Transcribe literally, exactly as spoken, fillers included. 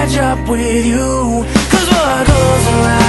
catch up with you. Cause what goes around